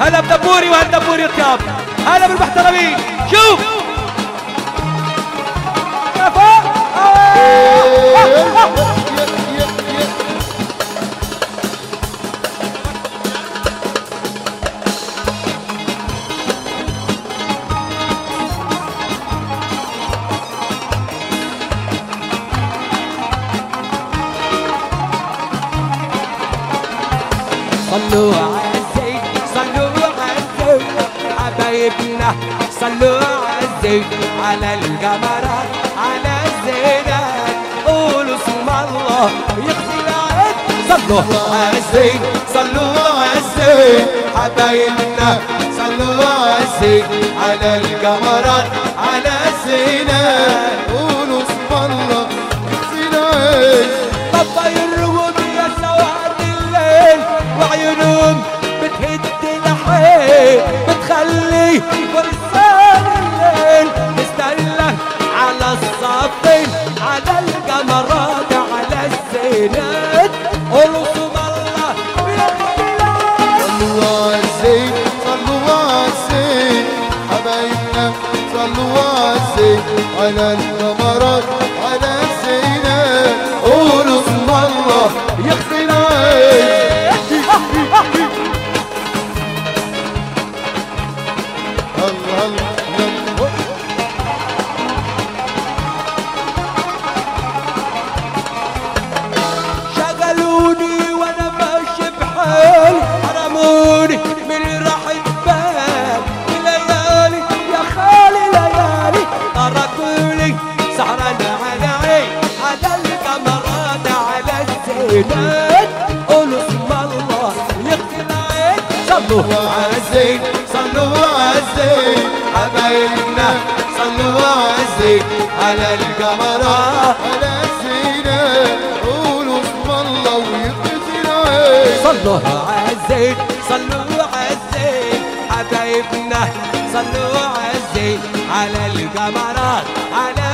هلا بدبوري وهالدبوري الطياب، هلا بالمحترمين. شوف يا فوق صلوا عالزين، صلوا عالزين حبايبنا، صلوا عالزين على القمرات على الزينات، قولوا اسم الله يخزي العين. صلوا عالزين، صلوا عالزين حبايبنا، صلوا عالزين على القمرات على الزينات، قولوا اسم الله يخزي العين. طبع الرموم يا سواد الليل، وعيونهم بتهد الحيل، بتخلي فرسان الليل مستله على الصفين على القمرات على الزينات، قولوا اسم الله يخزي العين. صلوا عالزين، صلوا عالزين حبايبنا، صلوا عالزين على القمرات على الزينات، قولوا اسم الله يخزي العين. الله الله شغلوني وانا ماشي بحالي، حرموني من راحة بال الليالي يا خالي ليالي، تركوني سهران على عين على القمرات على الزينات، قولوا اسم الله يخزي العين. صلوا عالزين، صلوا عالزين حبايبنا، صلوا عالزين على القمرات على الزينات، قولوا اسم الله ويخزي العين. صلوا عالزين، صلوا عالزين حبايبنا، صلوا عالزين على القمرات على